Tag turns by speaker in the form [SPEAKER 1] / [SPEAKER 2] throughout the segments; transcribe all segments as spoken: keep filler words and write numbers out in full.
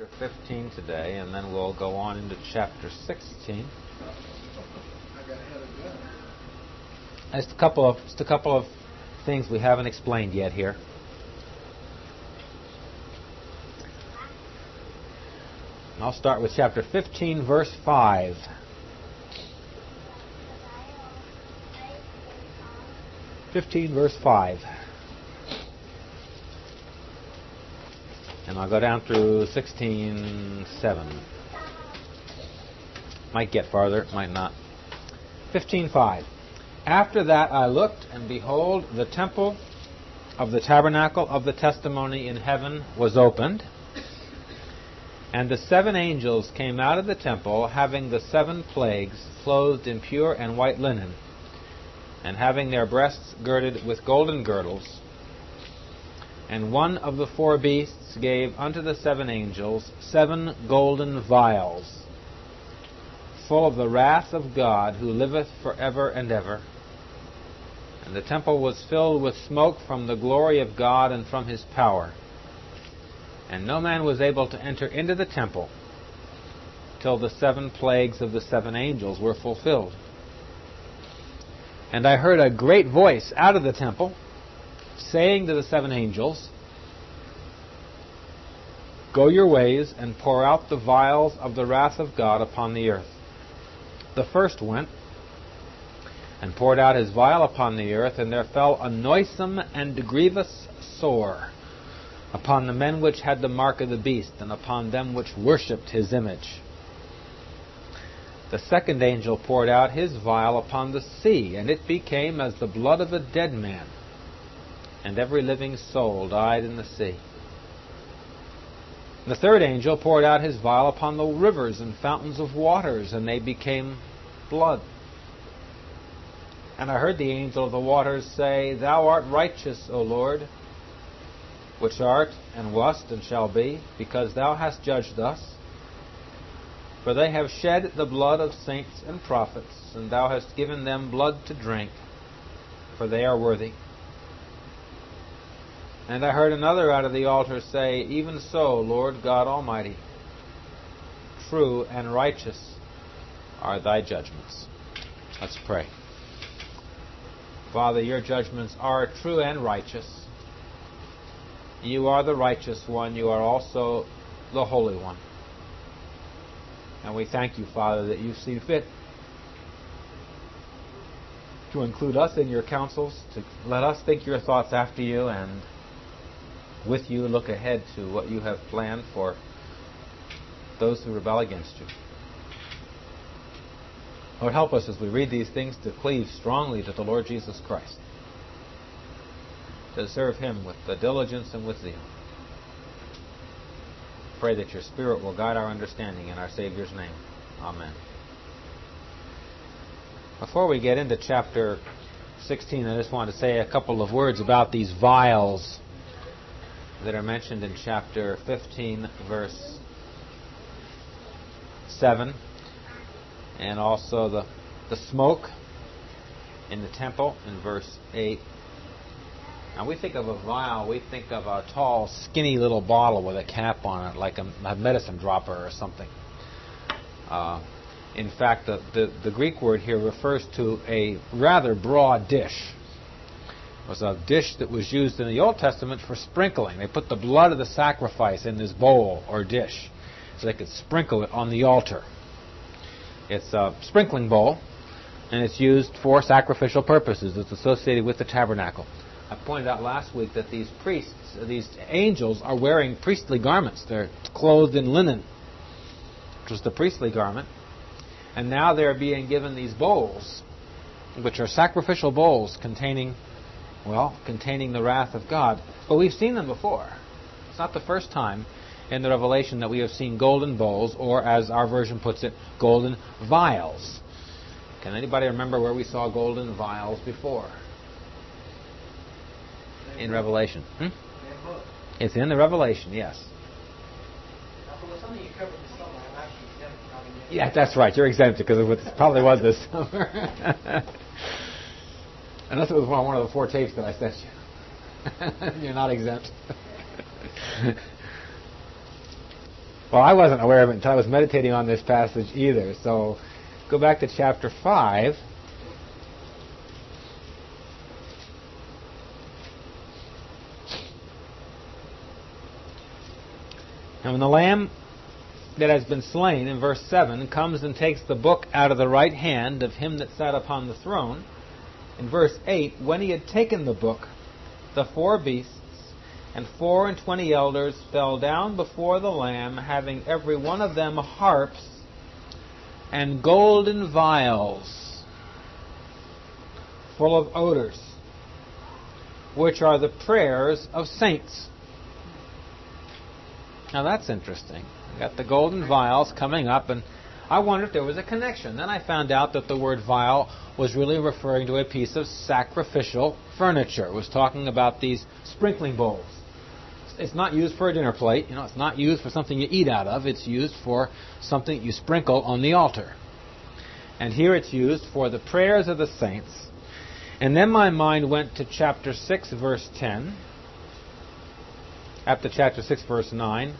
[SPEAKER 1] chapter fifteen today, and then we'll go on into chapter sixteen. Just a couple of just a couple of things we haven't explained yet here. I'll start with chapter fifteen, verse five. fifteen, verse five. And I'll go down through sixteen, seven. Might get farther, might not. fifteen, five. After that I looked, and behold, the temple of the tabernacle of the testimony in heaven was opened. And the seven angels came out of the temple, having the seven plagues, clothed in pure and white linen, and having their breasts girded with golden girdles. And one of the four beasts gave unto the seven angels seven golden vials, full of the wrath of God, who liveth for ever and ever. And the temple was filled with smoke from the glory of God and from his power. And no man was able to enter into the temple till the seven plagues of the seven angels were fulfilled. And I heard a great voice out of the temple, saying to the seven angels, Go your ways, and pour out the vials of the wrath of God upon the earth. The first went, and poured out his vial upon the earth, and there fell a noisome and grievous sore upon the men which had the mark of the beast, and upon them which worshipped his image. The second angel poured out his vial upon the sea, and it became as the blood of a dead man, and every living soul died in the sea. The third angel poured out his vial upon the rivers and fountains of waters, and they became blood. And I heard the angel of the waters say, Thou art righteous, O Lord, which art, and wast, and shall be, because thou hast judged thus. For they have shed the blood of saints and prophets, and thou hast given them blood to drink, for they are worthy. And I heard another out of the altar say, Even so, Lord God Almighty, true and righteous are thy judgments. Let's pray. Father, your judgments are true and righteous. You are the righteous one. You are also the Holy One. And we thank you, Father, that you see fit to include us in your counsels, to let us think your thoughts after you, and with you look ahead to what you have planned for those who rebel against you. Lord, help us as we read these things to cleave strongly to the Lord Jesus Christ, to serve him with the diligence and with zeal. Pray that your Spirit will guide our understanding in our Savior's name. Amen. Before we get into chapter sixteen, I just want to say a couple of words about these vials that are mentioned in chapter fifteen, verse seven, and also the, the smoke in the temple in verse eight. Now, we think of a vial, we think of a tall, skinny little bottle with a cap on it, like a, a medicine dropper or something. Uh, in fact, the, the, the Greek word here refers to a rather broad dish. It was a dish that was used in the Old Testament for sprinkling. They put the blood of the sacrifice in this bowl or dish so they could sprinkle it on the altar. It's a sprinkling bowl, and it's used for sacrificial purposes. It's associated with the tabernacle. I pointed out last week that these priests, these angels, are wearing priestly garments. They're clothed in linen, which was the priestly garment. And now they're being given these bowls, which are sacrificial bowls containing, well, containing the wrath of God. But we've seen them before. It's not the first time in the Revelation that we have seen golden bowls, or as our version puts it, golden vials. Can anybody remember where we saw golden vials before? In Revelation. Hmm? It's in the Revelation, yes. Yeah, that's right. You're exempted because it probably was this summer. Unless it was one of the four tapes that I sent you. You're not exempt. Well, I wasn't aware of it until I was meditating on this passage either. So go back to chapter five. And when the Lamb that has been slain, in verse seven, comes and takes the book out of the right hand of him that sat upon the throne, in verse eight, when he had taken the book, the four beasts and four and twenty elders fell down before the Lamb, having every one of them harps and golden vials full of odors, which are the prayers of saints. Now that's interesting. We got the golden vials coming up, and I wondered if there was a connection. Then I found out that the word vial was really referring to a piece of sacrificial furniture. It was talking about these sprinkling bowls. It's not used for a dinner plate. You know, it's not used for something you eat out of. It's used for something you sprinkle on the altar. And here it's used for the prayers of the saints. And then my mind went to chapter six, verse ten. After chapter six, verse nine.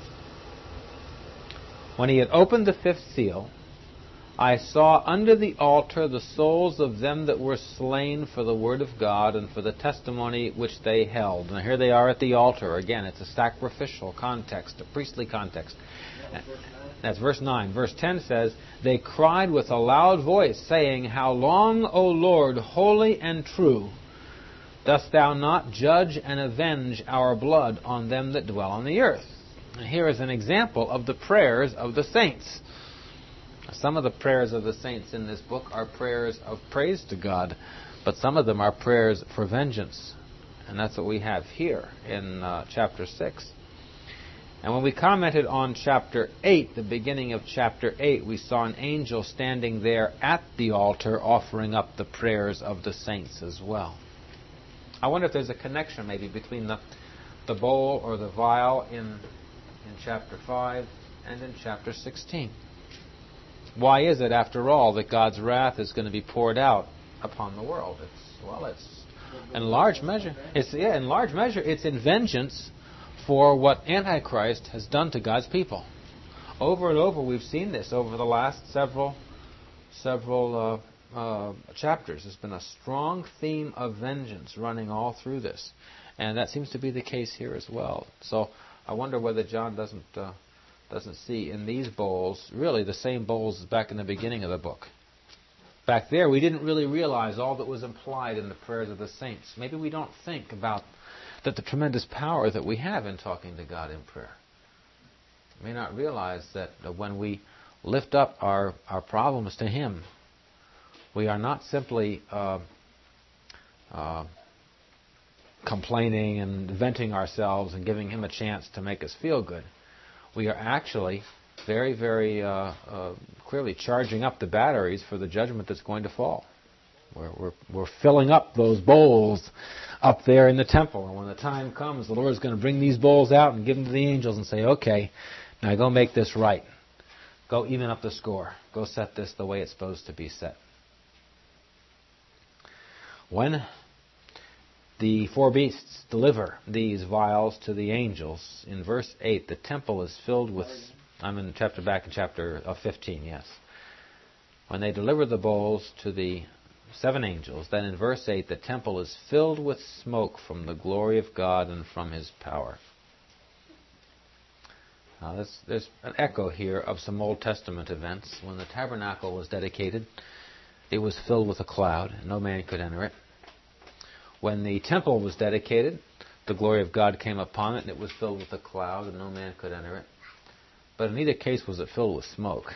[SPEAKER 1] When he had opened the fifth seal, I saw under the altar the souls of them that were slain for the word of God and for the testimony which they held. And here they are at the altar. Again, it's a sacrificial context, a priestly context. That's verse nine. Verse ten says, they cried with a loud voice, saying, how long, O Lord, holy and true, dost thou not judge and avenge our blood on them that dwell on the earth? And here is an example of the prayers of the saints. Some of the prayers of the saints in this book are prayers of praise to God, but some of them are prayers for vengeance. And that's what we have here in uh, chapter six. And when we commented on chapter eight, the beginning of chapter eight, we saw an angel standing there at the altar offering up the prayers of the saints as well. I wonder if there's a connection maybe between the, the bowl or the vial in, in chapter five and in chapter sixteen. Why is it, after all, that God's wrath is going to be poured out upon the world? It's well, it's in large measure, it's yeah, in large measure, it's in vengeance for what Antichrist has done to God's people. Over and over, we've seen this over the last several, several uh, uh, chapters. There's been a strong theme of vengeance running all through this, and that seems to be the case here as well. So I wonder whether John doesn't. Uh, doesn't see in these bowls really the same bowls as back in the beginning of the book. Back there, we didn't really realize all that was implied in the prayers of the saints. Maybe we don't think about that the tremendous power that we have in talking to God in prayer. We may not realize that when we lift up our, our problems to Him, we are not simply uh, uh, complaining and venting ourselves and giving Him a chance to make us feel good. We are actually very, very uh, uh, clearly charging up the batteries for the judgment that's going to fall. We're, we're, we're filling up those bowls up there in the temple. And when the time comes, the Lord is going to bring these bowls out and give them to the angels and say, okay, now go make this right. Go even up the score. Go set this the way it's supposed to be set. When the four beasts deliver these vials to the angels, in verse eight, the temple is filled with... I'm in chapter back in chapter uh, fifteen, yes. When they deliver the bowls to the seven angels, then in verse eight, the temple is filled with smoke from the glory of God and from His power. Now, there's, there's an echo here of some Old Testament events. When the tabernacle was dedicated, it was filled with a cloud, and no man could enter it. When the temple was dedicated, the glory of God came upon it, and it was filled with a cloud, and no man could enter it. But in neither case was it filled with smoke.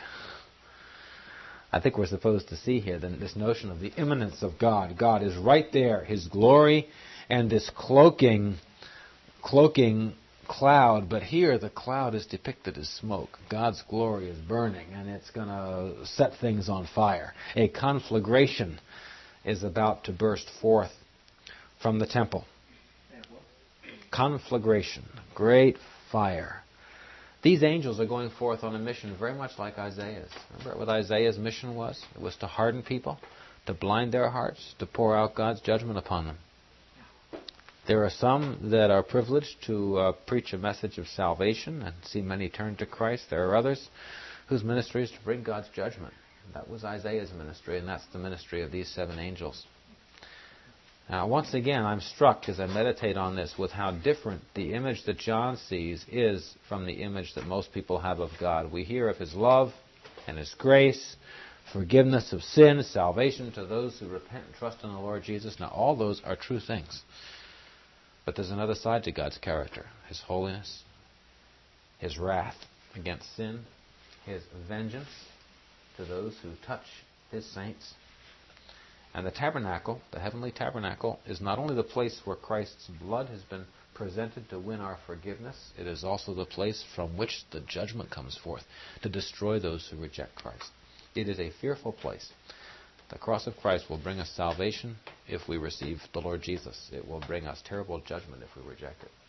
[SPEAKER 1] I think we're supposed to see here then this notion of the immanence of God. God is right there, His glory, and this cloaking, cloaking cloud. But here the cloud is depicted as smoke. God's glory is burning, and it's going to set things on fire. A conflagration is about to burst forth from the temple. Conflagration, great fire. These angels are going forth on a mission very much like Isaiah's. Remember what Isaiah's mission was? It was to harden people, to blind their hearts, to pour out God's judgment upon them. There are some that are privileged to uh, preach a message of salvation and see many turn to Christ. There are others whose ministry is to bring God's judgment. That was Isaiah's ministry, and that's the ministry of these seven angels. Now, once again, I'm struck as I meditate on this with how different the image that John sees is from the image that most people have of God. We hear of His love and His grace, forgiveness of sin, salvation to those who repent and trust in the Lord Jesus. Now, all those are true things. But there's another side to God's character. His holiness, His wrath against sin, His vengeance to those who touch His saints. And the tabernacle, the heavenly tabernacle, is not only the place where Christ's blood has been presented to win our forgiveness, it is also the place from which the judgment comes forth to destroy those who reject Christ. It is a fearful place. The cross of Christ will bring us salvation if we receive the Lord Jesus. It will bring us terrible judgment if we reject it.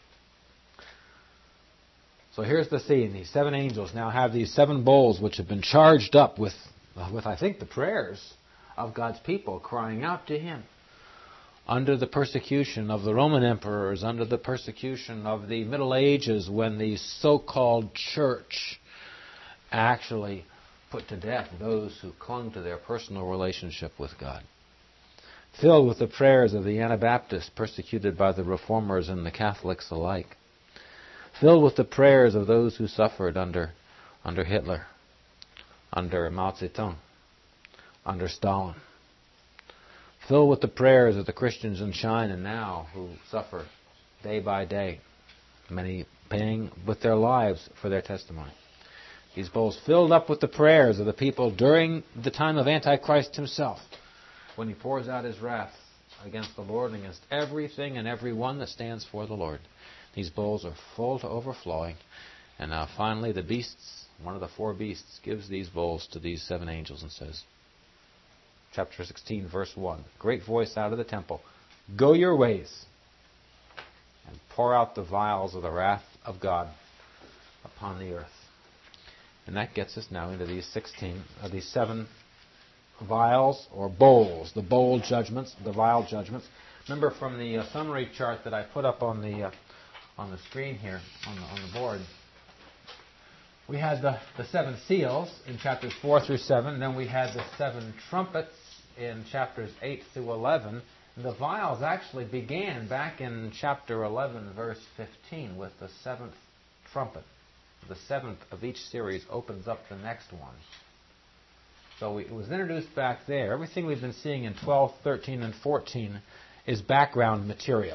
[SPEAKER 1] So here's the scene. These seven angels now have these seven bowls which have been charged up with, with I think, the prayers of God's people crying out to Him. Under the persecution of the Roman emperors, under the persecution of the Middle Ages, when the so-called church actually put to death those who clung to their personal relationship with God. Filled with the prayers of the Anabaptists persecuted by the Reformers and the Catholics alike. Filled with the prayers of those who suffered under, under Hitler, under Mao Zedong, under Stalin. Filled with the prayers of the Christians in China now who suffer day by day, many paying with their lives for their testimony. These bowls filled up with the prayers of the people during the time of Antichrist himself, when he pours out his wrath against the Lord and against everything and everyone that stands for the Lord. These bowls are full to overflowing. And now finally the beasts, one of the four beasts, gives these bowls to these seven angels and says, chapter sixteen, verse one, great voice out of the temple, go your ways and pour out the vials of the wrath of God upon the earth. And that gets us now into these sixteen, uh, these seven vials or bowls, the bowl judgments, the vial judgments. Remember from the uh, summary chart that I put up on the uh, on the screen here, on the, on the board, we had the, the seven seals in chapters four through seven. Then we had the seven trumpets in chapters eight through eleven. And the vials actually began back in chapter eleven, verse fifteen, with the seventh trumpet. The seventh of each series opens up the next one. So it was introduced back there. Everything we've been seeing in twelve, thirteen, and fourteen is background material.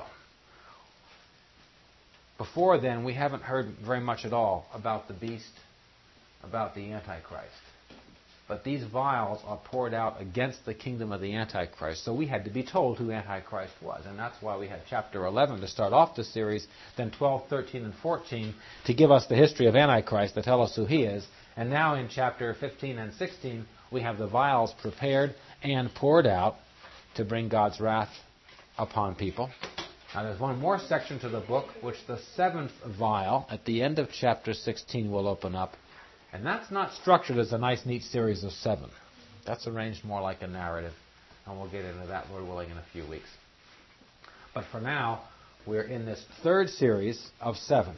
[SPEAKER 1] Before then, we haven't heard very much at all about the beast, about the Antichrist. But these vials are poured out against the kingdom of the Antichrist. So we had to be told who Antichrist was. And that's why we had chapter eleven to start off the series, then twelve, thirteen, and fourteen to give us the history of Antichrist, to tell us who he is. And now in chapter fifteen and sixteen, we have the vials prepared and poured out to bring God's wrath upon people. Now there's one more section to the book, which the seventh vial at the end of chapter sixteen will open up. And that's not structured as a nice, neat series of seven. That's arranged more like a narrative. And we'll get into that, Lord willing, in a few weeks. But for now, we're in this third series of seven.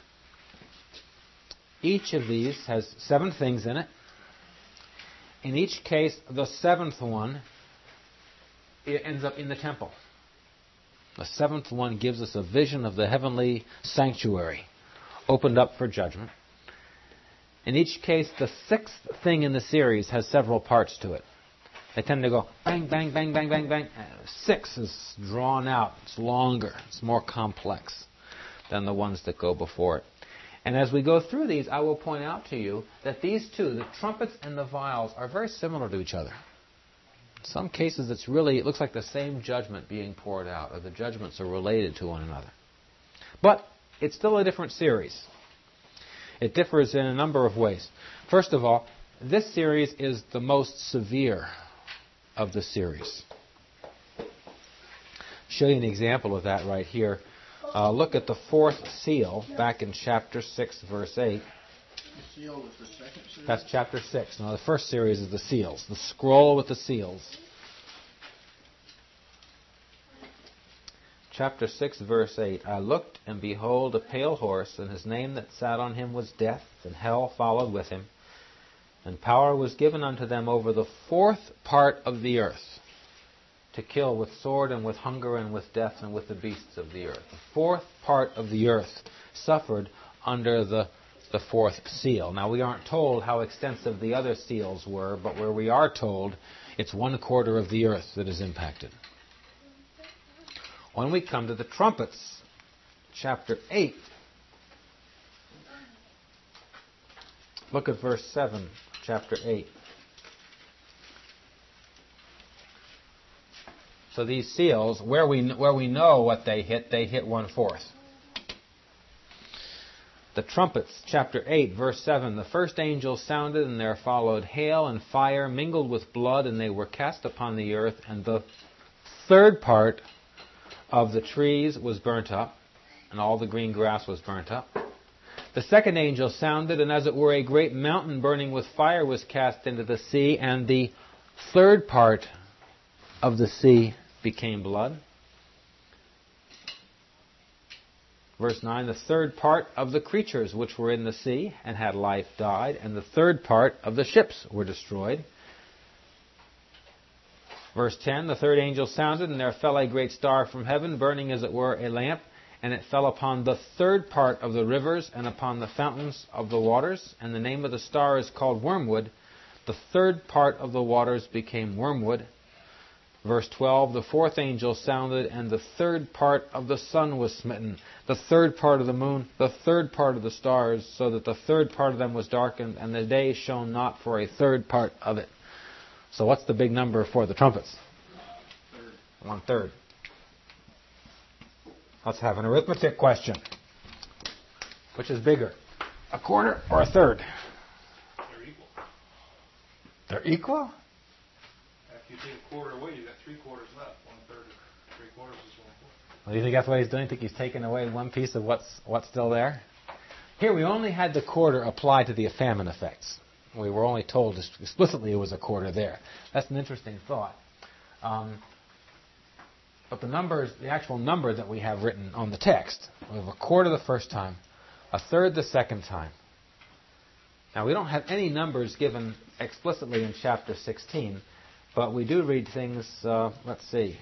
[SPEAKER 1] Each of these has seven things in it. In each case, the seventh one, it ends up in the temple. The seventh one gives us a vision of the heavenly sanctuary, opened up for judgment. In each case, the sixth thing in the series has several parts to it. They tend to go bang, bang, bang, bang, bang, bang. Six is drawn out. It's longer. It's more complex than the ones that go before it. And as we go through these, I will point out to you that these two, the trumpets and the vials, are very similar to each other. In some cases, it's really, it looks like the same judgment being poured out, or the judgments are related to one another. But it's still a different series. It differs in a number of ways. First of all, this series is the most severe of the series. I'll show you an example of that right here. Uh, look at the fourth seal back in chapter six, verse eight.
[SPEAKER 2] The seal was the second series?
[SPEAKER 1] That's chapter six. Now, the first series is the seals, the scroll with the seals. chapter six, verse eight. I looked, and behold, a pale horse, and his name that sat on him was Death, and hell followed with him. And power was given unto them over the fourth part of the earth, to kill with sword, and with hunger, and with death, and with the beasts of the earth. The fourth part of the earth suffered under the, the fourth seal. Now, we aren't told how extensive the other seals were, but where we are told, it's one quarter of the earth that is impacted. When we come to the trumpets, chapter eight, look at verse seven, chapter eight. So these seals, where we where we know what they hit, they hit one-fourth. The trumpets, chapter eight, verse seven. The first angel sounded, and there followed hail and fire mingled with blood, and they were cast upon the earth, and the third part of the trees was burnt up, and all the green grass was burnt up. The second angel sounded, and as it were a great mountain burning with fire was cast into the sea, and the third part of the sea became blood. Verse nine, the third part of the creatures which were in the sea and had life died, and the third part of the ships were destroyed. Verse ten, the third angel sounded, and there fell a great star from heaven, burning as it were a lamp, and it fell upon the third part of the rivers and upon the fountains of the waters, and the name of the star is called Wormwood. The third part of the waters became wormwood. Verse twelve, the fourth angel sounded, and the third part of the sun was smitten, the third part of the moon, the third part of the stars, so that the third part of them was darkened, and the day shone not for a third part of it. So what's the big number for the trumpets? Third. One third. Let's have an arithmetic question. Which is bigger, a quarter or a third?
[SPEAKER 3] They're equal.
[SPEAKER 1] They're equal?
[SPEAKER 3] If you take a quarter away, you've got three quarters left. One third, three quarters is one quarter.
[SPEAKER 1] Well, do you think that's what he's doing? Think he's taking away one piece of what's what's still there? Here we only had the quarter apply to the famine effects. We were only told explicitly it was a quarter there. That's an interesting thought. Um, but the numbers, the actual number that we have written on the text, we have a quarter the first time, a third the second time. Now we don't have any numbers given explicitly in chapter sixteen, but we do read things, uh, let's see.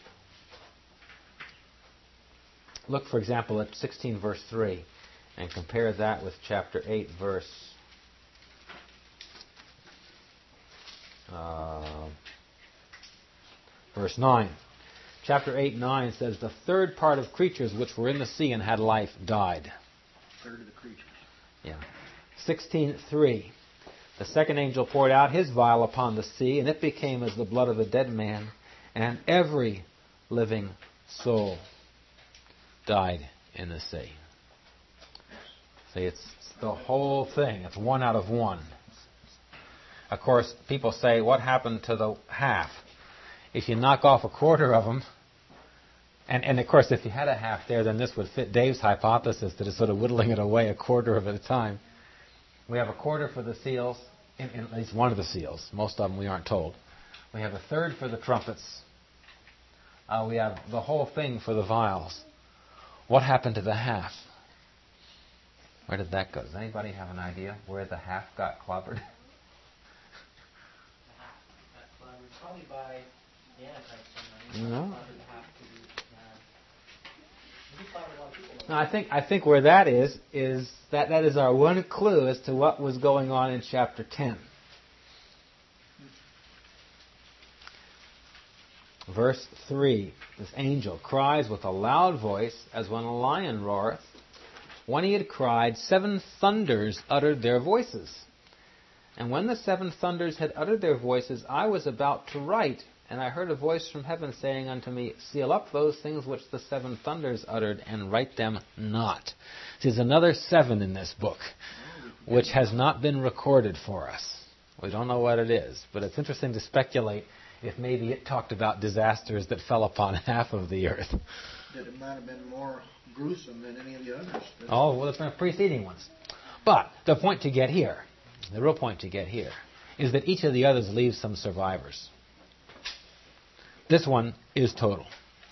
[SPEAKER 1] Look, for example, at sixteen verse three and compare that with chapter eight verse uh, verse nine. Chapter eight nine says, the third part of creatures which were in the sea and had life died.
[SPEAKER 2] Third of the creatures.
[SPEAKER 1] Yeah. sixteen three. The second angel poured out his vial upon the sea, and it became as the blood of a dead man, and every living soul died in the sea. See, it's, it's the whole thing. It's one out of one. Of course, people say, what happened to the half? If you knock off a quarter of them, and, and of course, if you had a half there, then this would fit Dave's hypothesis that is sort of whittling it away a quarter of it at a time. We have a quarter for the seals, in, in at least one of the seals. Most of them we aren't told. We have a third for the trumpets. Uh, we have the whole thing for the vials. What happened to the half? Where did that go? Does anybody have an idea where the half got clobbered?
[SPEAKER 4] The half got clobbered probably by the Antichrist.
[SPEAKER 1] No.
[SPEAKER 4] Uh,
[SPEAKER 1] No, I think I think where that is is that that is our one clue as to what was going on in chapter ten. Verse three, this angel cries with a loud voice as when a lion roareth. When he had cried, seven thunders uttered their voices. And when the seven thunders had uttered their voices, I was about to write, and I heard a voice from heaven saying unto me, seal up those things which the seven thunders uttered, and write them not. There's another seven in this book, which has not been recorded for us. We don't know what it is, but it's interesting to speculate if maybe it talked about disasters that fell upon half of the earth.
[SPEAKER 2] That it might have been more gruesome than any of the others.
[SPEAKER 1] Oh, well, it's been preceding ones. But the point to get here, the real point to get here, is that each of the others leaves some survivors. This one is total.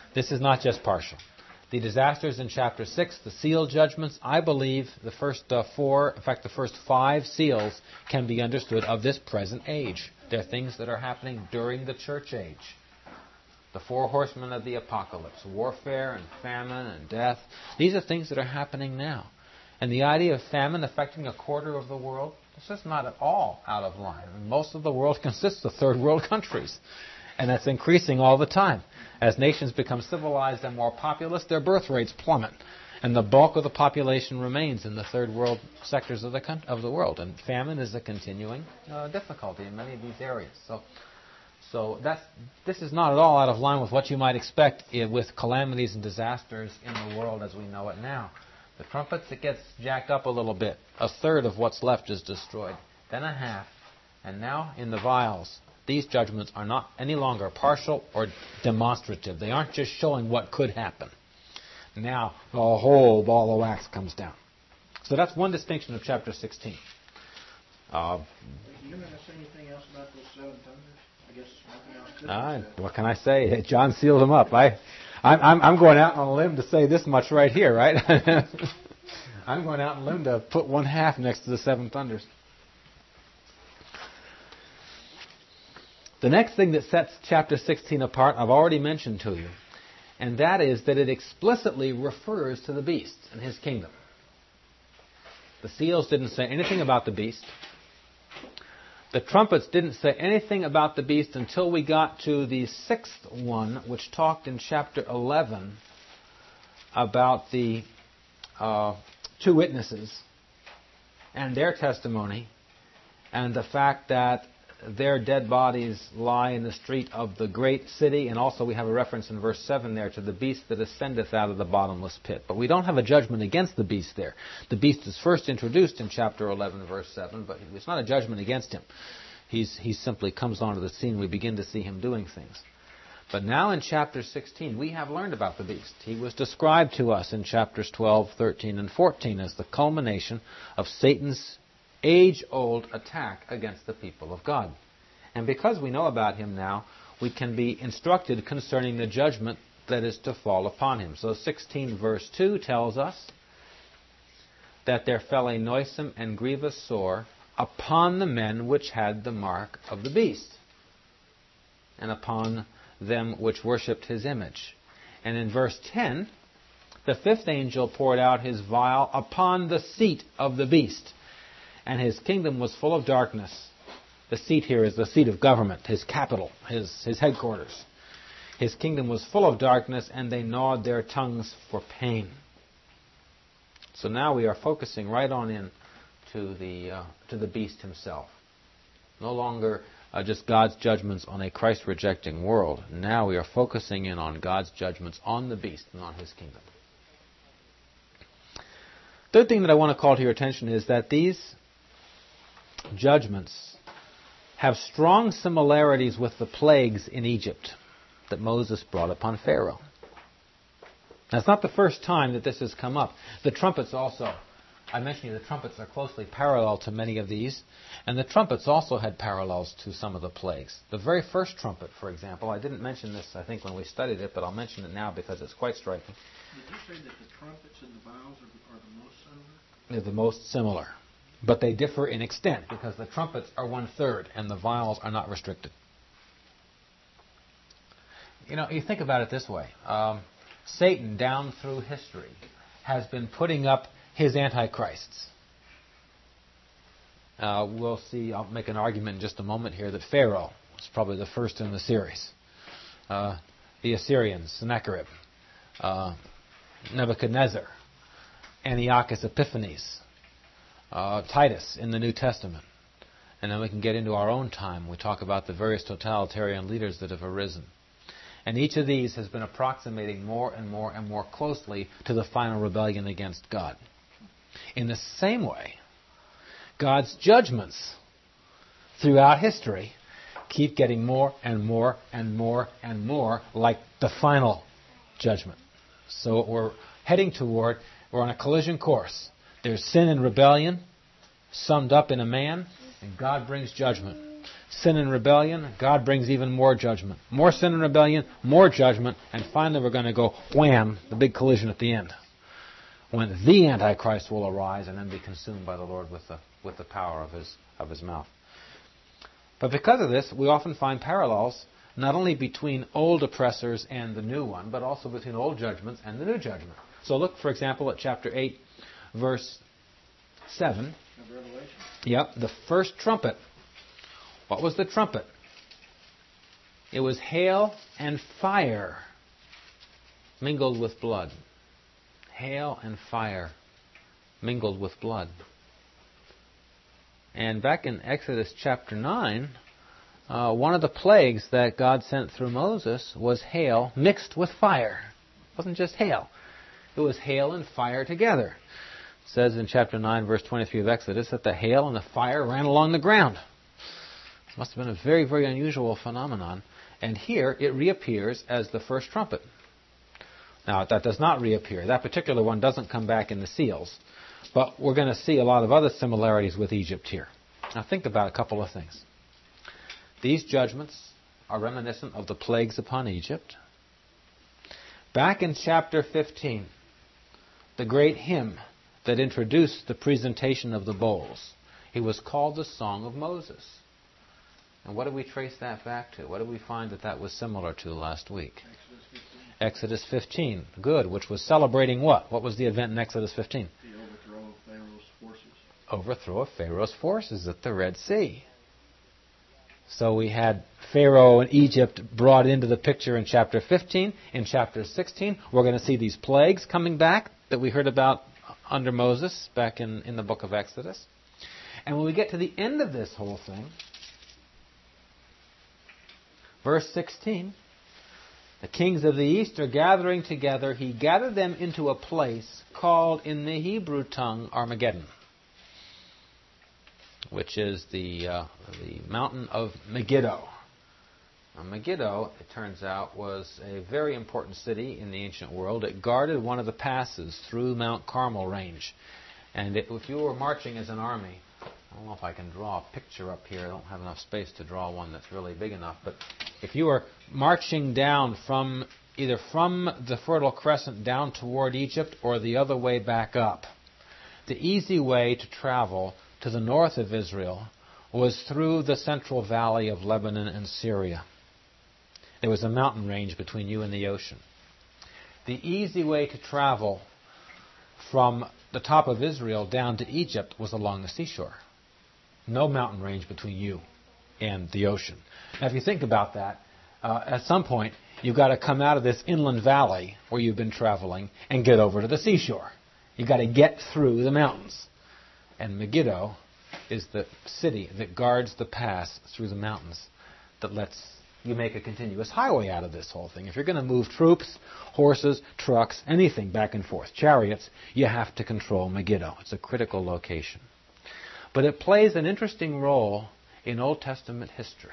[SPEAKER 1] This is not just partial. The disasters in chapter six, the seal judgments, I believe the first uh, four, in fact the first five seals can be understood of this present age. They're things that are happening during the church age. The four horsemen of the apocalypse, warfare and famine and death. These are things that are happening now. And the idea of famine affecting a quarter of the world, it's just not at all out of line. I mean, most of the world consists of third world countries. And that's increasing all the time. As nations become civilized and more populous, their birth rates plummet. And the bulk of the population remains in the third world sectors of the con- of the world. And famine is a continuing uh, difficulty in many of these areas. So so that's this is not at all out of line with what you might expect i- with calamities and disasters in the world as we know it now. The trumpets, it gets jacked up a little bit. A third of what's left is destroyed. Then a half. And now in the vials, these judgments are not any longer partial or demonstrative. They aren't just showing what could happen. Now a whole ball of wax comes down. So that's one distinction of chapter sixteen. Uh,
[SPEAKER 2] You going to say anything else about those seven thunders? I guess nothing else could
[SPEAKER 1] uh,
[SPEAKER 2] be said.
[SPEAKER 1] what can I say? John sealed them up. I, I'm, I'm, I'm going out on a limb to say this much right here, right? I'm going out on a limb to put one half next to the seven thunders. The next thing that sets chapter sixteen apart, I've already mentioned to you, and that is that it explicitly refers to the beast and his kingdom. The seals didn't say anything about the beast. The trumpets didn't say anything about the beast until we got to the sixth one, which talked in chapter eleven about the uh, two witnesses and their testimony, and the fact that their dead bodies lie in the street of the great city, and also we have a reference in verse seven there to the beast that ascendeth out of the bottomless pit. But we don't have a judgment against the beast there. The beast is first introduced in chapter eleven, verse seven, but it's not a judgment against him. He's, he simply comes onto the scene. We begin to see him doing things. But now in chapter sixteen, we have learned about the beast. He was described to us in chapters twelve, thirteen, and fourteen as the culmination of Satan's age-old attack against the people of God. And because we know about him now, we can be instructed concerning the judgment that is to fall upon him. So sixteen verse two tells us that there fell a noisome and grievous sore upon the men which had the mark of the beast, and upon them which worshipped his image. And in verse ten, the fifth angel poured out his vial upon the seat of the beast, and his kingdom was full of darkness. The seat here is the seat of government, his capital, his, his headquarters. His kingdom was full of darkness, and they gnawed their tongues for pain. So now we are focusing right on in to the, uh, to the beast himself. No longer uh, just God's judgments on a Christ-rejecting world. Now we are focusing in on God's judgments on the beast and on his kingdom. Third thing that I want to call to your attention is that these judgments have strong similarities with the plagues in Egypt that Moses brought upon Pharaoh. Now, it's not the first time that this has come up. The trumpets also. I mentioned to you the trumpets are closely parallel to many of these, and the trumpets also had parallels to some of the plagues. The very first trumpet, for example, I didn't mention this, I think, when we studied it, but I'll mention it now because it's quite striking.
[SPEAKER 2] Did you say that the trumpets and the vials are, are the most similar?
[SPEAKER 1] They're the most similar. But they differ in extent because the trumpets are one-third and the vials are not restricted. You know, you think about it this way. Um, Satan, down through history, has been putting up his antichrists. Uh, we'll see, I'll make an argument in just a moment here that Pharaoh was probably the first in the series. Uh, the Assyrians, Sennacherib, uh, Nebuchadnezzar, Antiochus Epiphanes, uh, Titus in the New Testament. And then we can get into our own time. We talk about the various totalitarian leaders that have arisen. And each of these has been approximating more and more and more closely to the final rebellion against God. In the same way, God's judgments throughout history keep getting more and more and more and more like the final judgment. So we're heading toward, we're on a collision course. There's sin and rebellion summed up in a man, and God brings judgment. sin and rebellion, God brings even more judgment. More sin and rebellion, more judgment, and finally we're going to go wham, the big collision at the end, when the Antichrist will arise and then be consumed by the Lord with the with the power of his of his mouth. But because of this, we often find parallels not only between old oppressors and the new one, but also between old judgments and the new judgment. So look, for example, at chapter eight, verse seven.
[SPEAKER 2] Of Revelation.
[SPEAKER 1] Yep, the first trumpet. What was the trumpet? It was hail and fire mingled with blood. Hail and fire mingled with blood. And back in Exodus chapter nine, uh, one of the plagues that God sent through Moses was hail mixed with fire. It wasn't just hail. It was hail and fire together. It says in chapter nine, verse twenty-three of Exodus, that the hail and the fire ran along the ground. It must have been a very, very unusual phenomenon. And here it reappears as the first trumpet. Now, that does not reappear. That particular one doesn't come back in the seals. But we're going to see a lot of other similarities with Egypt here. Now think about a couple of things. These judgments are reminiscent of the plagues upon Egypt. Back in chapter fifteen, the great hymn that introduced the presentation of the bowls, it was called the Song of Moses. And what do we trace that back to? What do we find that that was similar to last week?
[SPEAKER 2] Exodus fifteen.
[SPEAKER 1] Exodus fifteen, good, which was celebrating what? What was the event in Exodus fifteen?
[SPEAKER 2] The overthrow of Pharaoh's forces.
[SPEAKER 1] Overthrow of Pharaoh's forces at the Red Sea. So we had Pharaoh and Egypt brought into the picture in chapter fifteen. In chapter sixteen, we're going to see these plagues coming back that we heard about under Moses back in, in the book of Exodus. And when we get to the end of this whole thing, verse sixteen, the kings of the east are gathering together. He gathered them into a place called in the Hebrew tongue Armageddon, which is the uh, the mountain of Megiddo. Now, Megiddo, it turns out, was a very important city in the ancient world. It guarded one of the passes through Mount Carmel range. And it, if you were marching as an army, I don't know if I can draw a picture up here. I don't have enough space to draw one that's really big enough. But if you were marching down from either from the Fertile Crescent down toward Egypt or the other way back up, the easy way to travel to the north of Israel was through the central valley of Lebanon and Syria. There was a mountain range between you and the ocean. The easy way to travel from the top of Israel down to Egypt was along the seashore. No mountain range between you and the ocean. Now, if you think about that, uh, at some point, you've got to come out of this inland valley where you've been traveling and get over to the seashore. You've got to get through the mountains. And Megiddo is the city that guards the pass through the mountains that lets you make a continuous highway out of this whole thing. If you're going to move troops, horses, trucks, anything back and forth, chariots, you have to control Megiddo. It's a critical location. But it plays an interesting role in Old Testament history.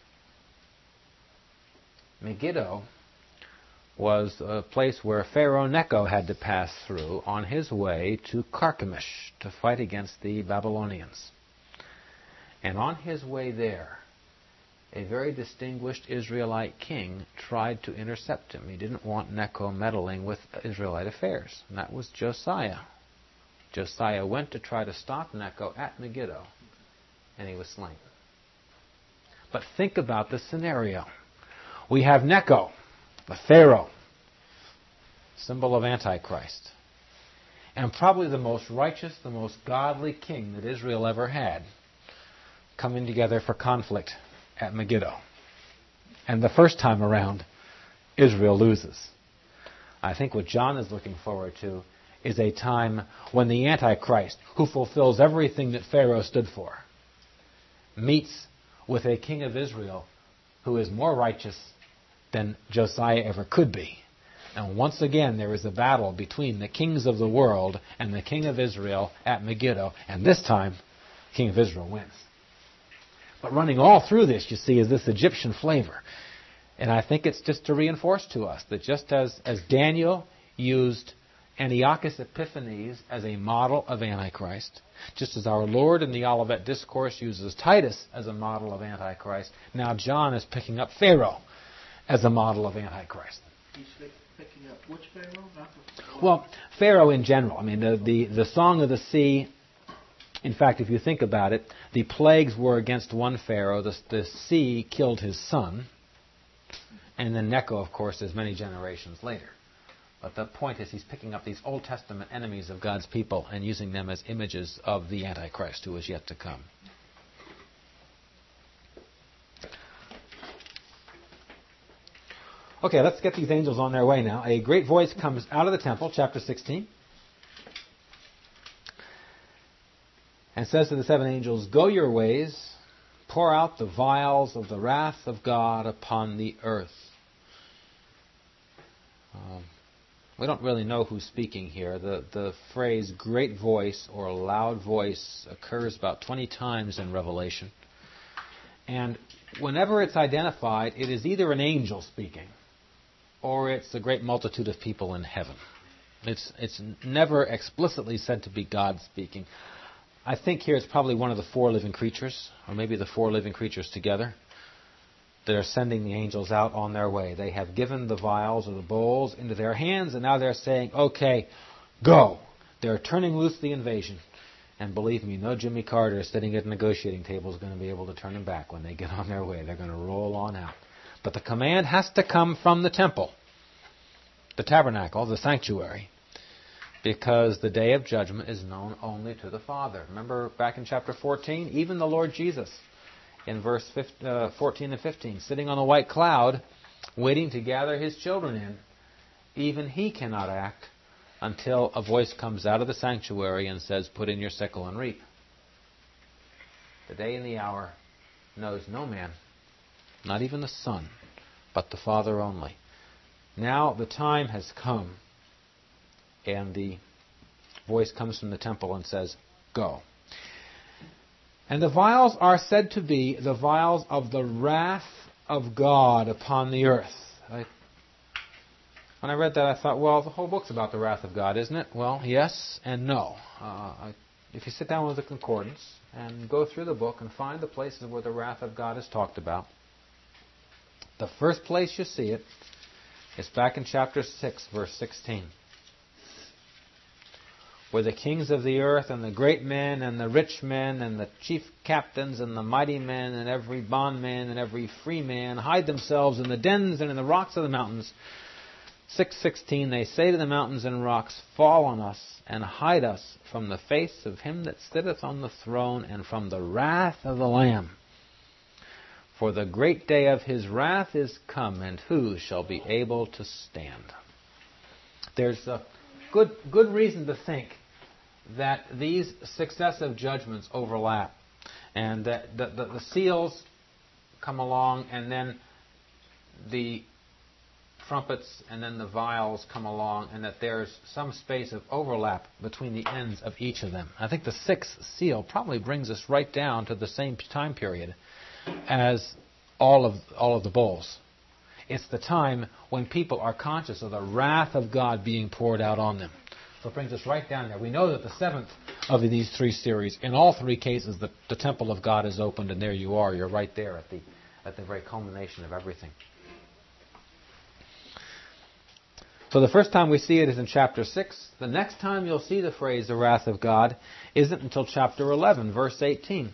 [SPEAKER 1] Megiddo was a place where Pharaoh Necho had to pass through on his way to Carchemish to fight against the Babylonians. And on his way there, a very distinguished Israelite king tried to intercept him. He didn't want Necho meddling with Israelite affairs, and that was Josiah. Josiah went to try to stop Necho at Megiddo, and he was slain. But think about the scenario. We have Necho, the Pharaoh, symbol of Antichrist, and probably the most righteous, the most godly king that Israel ever had, coming together for conflict at Megiddo. And the first time around, Israel loses. I think what John is looking forward to is a time when the Antichrist, who fulfills everything that Pharaoh stood for, meets with a king of Israel who is more righteous than Josiah ever could be. And once again, there is a battle between the kings of the world and the king of Israel at Megiddo. And this time, the king of Israel wins. But running all through this, you see, is this Egyptian flavor. And I think it's just to reinforce to us that just as, as Daniel used Antiochus Epiphanes as a model of Antichrist, just as our Lord in the Olivet Discourse uses Titus as a model of Antichrist. Now John is picking up Pharaoh as a model of Antichrist.
[SPEAKER 2] He's picking up which Pharaoh? Not the,
[SPEAKER 1] well, Pharaoh in general. I mean, the, the, the Song of the Sea, in fact, if you think about it, the plagues were against one Pharaoh. The, the sea killed his son. And then Necho, of course, is many generations later. But the point is he's picking up these Old Testament enemies of God's people and using them as images of the Antichrist who is yet to come. Okay, let's get these angels on their way now. A great voice comes out of the temple, chapter sixteen, and says to the seven angels, "Go your ways, pour out the vials of the wrath of God upon the earth." Um, we don't really know who's speaking here. The, the phrase great voice or loud voice occurs about twenty times in Revelation. And whenever it's identified, it is either an angel speaking or it's a great multitude of people in heaven. It's, it's never explicitly said to be God speaking. I think here it's probably one of the four living creatures, or maybe the four living creatures together, that are sending the angels out on their way. They have given the vials or the bowls into their hands, and now they're saying, okay, go. They're turning loose the invasion. And believe me, no Jimmy Carter sitting at a negotiating table is going to be able to turn them back when they get on their way. They're going to roll on out. But the command has to come from the temple, the tabernacle, the sanctuary, because the day of judgment is known only to the Father. Remember back in chapter fourteen, even the Lord Jesus, in verse fourteen and fifteen, sitting on a white cloud, waiting to gather his children in, even he cannot act until a voice comes out of the sanctuary and says, "Put in your sickle and reap." The day and the hour knows no man, not even the Son, but the Father only. Now the time has come, and the voice comes from the temple and says, "Go." And the vials are said to be the vials of the wrath of God upon the earth. I, when I read that, I thought, well, the whole book's about the wrath of God, isn't it? Well, yes and no. Uh, I, if you sit down with the concordance and go through the book and find the places where the wrath of God is talked about, the first place you see it is back in chapter six, verse sixteen. Where the kings of the earth and the great men and the rich men and the chief captains and the mighty men and every bondman and every free man hide themselves in the dens and in the rocks of the mountains. six sixteen, they say to the mountains and rocks, "Fall on us and hide us from the face of him that sitteth on the throne and from the wrath of the Lamb. For the great day of his wrath is come, and who shall be able to stand?" There's a good good reason to think that these successive judgments overlap, and that the, the, the seals come along, and then the trumpets, and then the vials come along, and that there's some space of overlap between the ends of each of them. I think the sixth seal probably brings us right down to the same time period as all of all of the bowls. It's the time when people are conscious of the wrath of God being poured out on them. So it brings us right down there. We know that the seventh of these three series, in all three cases, the, the temple of God is opened, and there you are. You're right there at the at the very culmination of everything. So the first time we see it is in chapter six. The next time you'll see the phrase, the wrath of God, isn't until chapter eleven, verse eighteen.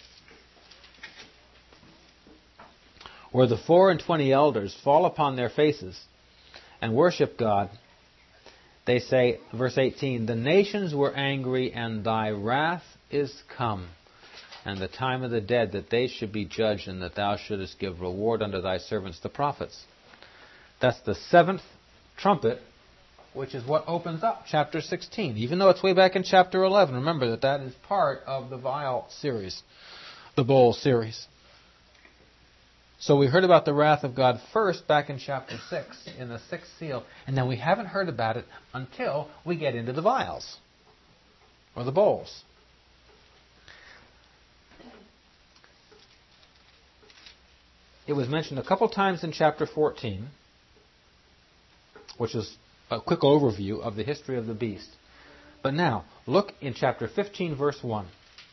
[SPEAKER 1] Where the four and twenty elders fall upon their faces and worship God. They say, verse eighteen, "The nations were angry, and thy wrath is come, and the time of the dead, that they should be judged, and that thou shouldest give reward unto thy servants the prophets." That's the seventh trumpet, which is what opens up chapter sixteen, even though it's way back in chapter eleven. Remember that that is part of the vial series, the bowl series. So we heard about the wrath of God first back in chapter six, in the sixth seal, and then we haven't heard about it until we get into the vials, or the bowls. It was mentioned a couple times in chapter fourteen, which is a quick overview of the history of the beast. But now, look in chapter fifteen, verse one.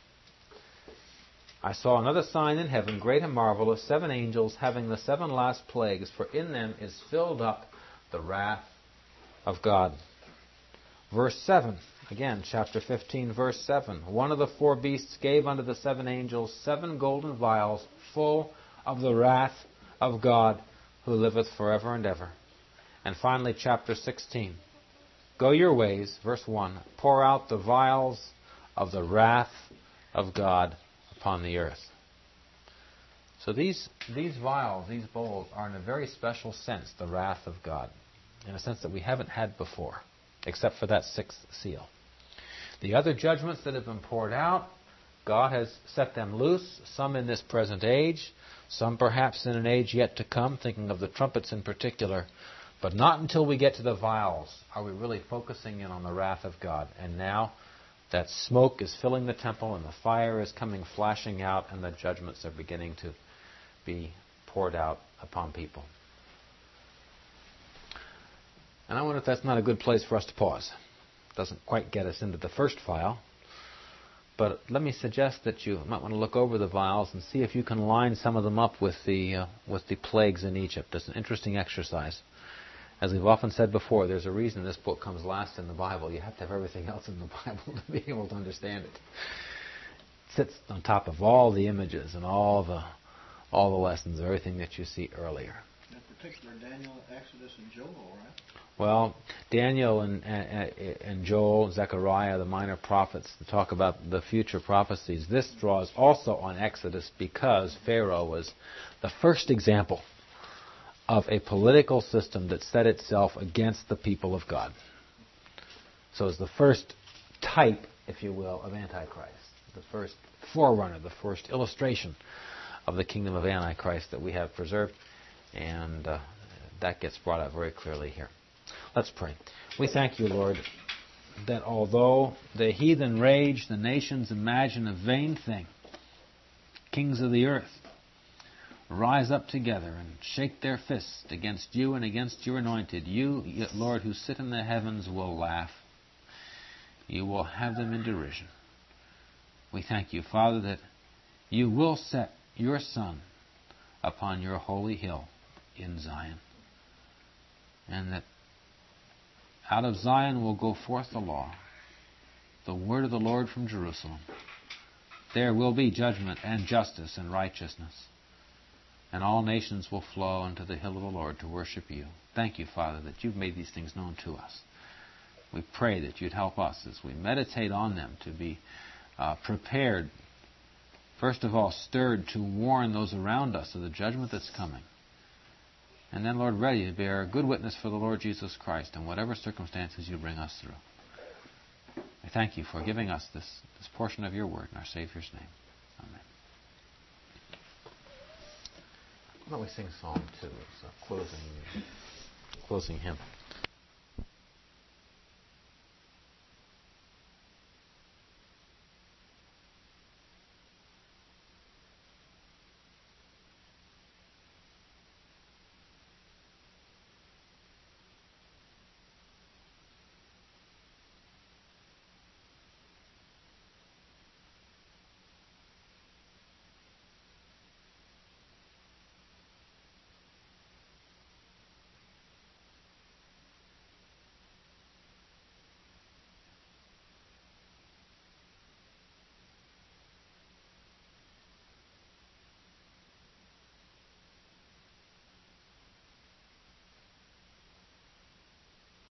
[SPEAKER 1] I saw another sign in heaven, great and marvelous, seven angels having the seven last plagues, for in them is filled up the wrath of God. Verse seven, again, chapter fifteen, verse seven. One of the four beasts gave unto the seven angels seven golden vials full of the wrath of God, who liveth forever and ever. And finally, chapter sixteen. Go your ways, verse one. Pour out the vials of the wrath of God upon the earth. So these these vials, these bowls, are in a very special sense the wrath of God, in a sense that we haven't had before, except for that sixth seal. The other judgments that have been poured out, God has set them loose, some in this present age, some perhaps in an age yet to come, thinking of the trumpets in particular. But not until we get to the vials are we really focusing in on the wrath of God. And now that smoke is filling the temple and the fire is coming flashing out and the judgments are beginning to be poured out upon people. And I wonder if that's not a good place for us to pause. Doesn't quite get us into the first vial. But let me suggest that you might want to look over the vials and see if you can line some of them up with the uh, with the plagues in Egypt. It's an interesting exercise. As we've often said before, there's a reason this book comes last in the Bible. You have to have everything else in the Bible to be able to understand it. It sits on top of all the images and all the all the lessons, everything that you see earlier.
[SPEAKER 2] In particular, Daniel, Exodus, and Joel, right?
[SPEAKER 1] Well, Daniel and, and, and Joel, Zechariah, the minor prophets, to talk about the future prophecies. This draws also on Exodus because Pharaoh was the first example of a political system that set itself against the people of God. So it's the first type, if you will, of Antichrist. The first forerunner, the first illustration of the kingdom of Antichrist that we have preserved. And uh, that gets brought out very clearly here. Let's pray. We thank you, Lord, that although the heathen rage, the nations imagine a vain thing, kings of the earth rise up together and shake their fists against you and against your anointed. You, Lord, who sit in the heavens, will laugh. You will have them in derision. We thank you, Father, that you will set your Son upon your holy hill in Zion, and that out of Zion will go forth the law, the word of the Lord from Jerusalem. There will be judgment and justice and righteousness, and all nations will flow unto the hill of the Lord to worship you. Thank you, Father, that you've made these things known to us. We pray that you'd help us as we meditate on them to be uh, prepared, first of all, stirred to warn those around us of the judgment that's coming. And then, Lord, ready to bear a good witness for the Lord Jesus Christ in whatever circumstances you bring us through. I thank you for giving us this, this portion of your word in our Savior's name. Amen. Why don't we sing Psalm two? It's a closing, closing hymn.